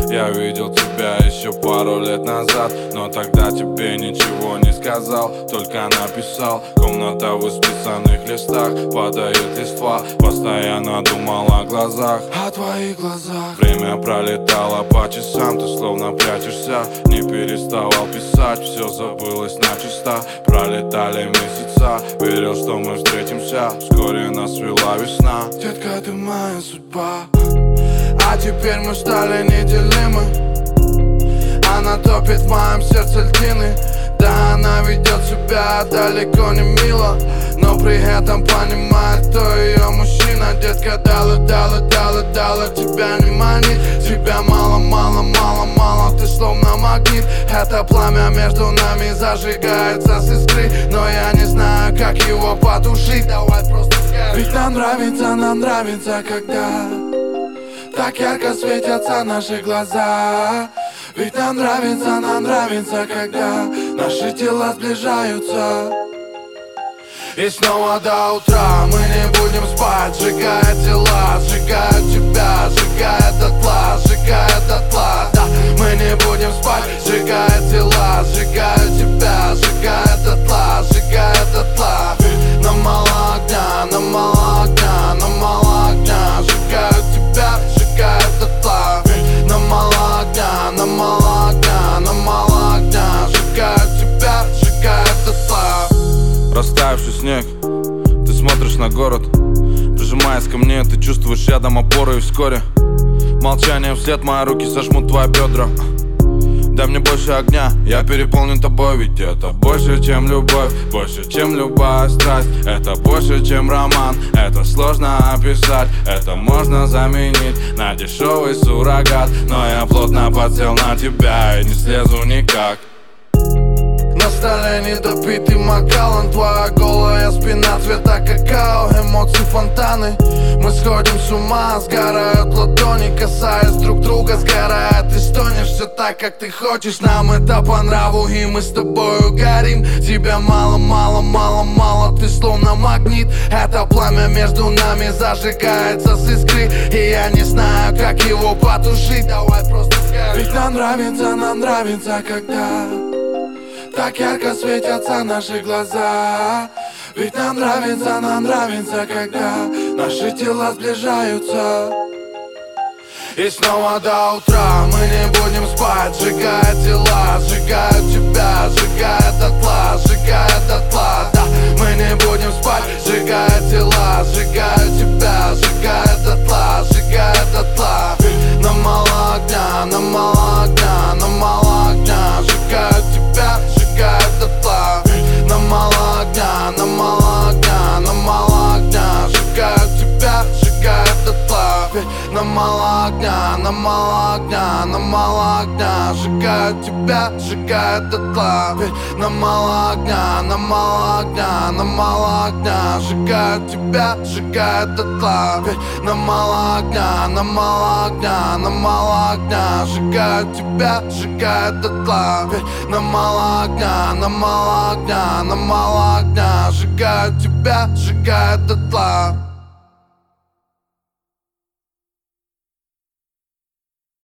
Я видел тебя еще пару лет назад, но тогда тебе ничего не сказал, только написал. Комната в исписанных листах, падает листва. Постоянно думал о глазах, о твоих глазах. Время пролетало по часам, ты словно прячешься. Не переставал писать, все забылось начисто. Пролетали месяца, верил, что мы встретимся. Вскоре нас свела весна. Детка, ты моя судьба. А теперь мы стали неделимы. Она топит в моем сердце льдины. Да, она ведет себя далеко не мило, но при этом понимает, кто ее мужчина. Детка, дала, тебя не манит. Тебя мало, ты словно магнит. Это пламя между нами зажигается с искры, но я не знаю, как его потушить. Давай просто скажи. Ведь нам нравится, когда так ярко светятся наши глаза. Ведь нам нравится, когда наши тела сближаются. И снова до утра мы не будем спать, сжигая тела, сжигая тебя, сжигая дотла, сжигая дотла. Да, мы не будем спать, сжигая тела, сжигая тебя, сжигая дотла, сжигая дотла. Нам мало огня, нам мало огня, нам мало огня, сжигаю тебя, сжигая дотла. Нам мало огня, нам мало огня, нам мало огня, сжигаю тебя, сжигая дотла. Растаявший снег, ты смотришь на город. Прижимаясь ко мне, ты чувствуешь рядом опору. И вскоре молчание вслед, мои руки сожмут твои бедра. Дай мне больше огня, я переполнен тобой. Ведь это больше, чем любовь, больше, чем любая страсть. Это больше, чем роман, это сложно описать. Это можно заменить на дешевый суррогат. Но я плотно подсел на тебя и не слезу никак. На столе недопитый Макалан, твоя голая спина цвета какао, эмоции фонтаны. Мы сходим с ума, сгорают ладони, касаясь друг друга, сгорает и стонешь. Все так, как ты хочешь, нам это по нраву, и мы с тобою горим. Тебя мало, ты словно магнит. Это пламя между нами зажигается с искры, и я не знаю, как его потушить. Давай просто скажи. Ведь нам нравится, когда так ярко светятся наши глаза. Ведь нам нравится, когда наши тела сближаются. И снова до утра мы не будем спать, сжигая тела, сжигая тебя, сжигая дотла, сжигая дотла. Да, мы не будем спать, сжигая тела, сжигая тебя, сжигая дотла, сжигая дотла. Нам мало огня, нам мало огня, нам мало огня, сжигаю тебя, сжигая дотла. Нам мало огня, нам мало огня, нам мало огня, сжигаю тебя, сжигая дотла. Нам мало огня, нам мало огня, нам мало огня, сжигаю тебя, сжигая дотла. Нам мало огня, нам мало огня, нам мало огня, сжигаю тебя, сжигая дотла. Нам мало огня, нам мало огня, нам мало огня, сжигаю тебя, сжигая дотла. Нам мало огня, нам мало огня, нам мало огня, сжигаю тебя, сжигая дотла.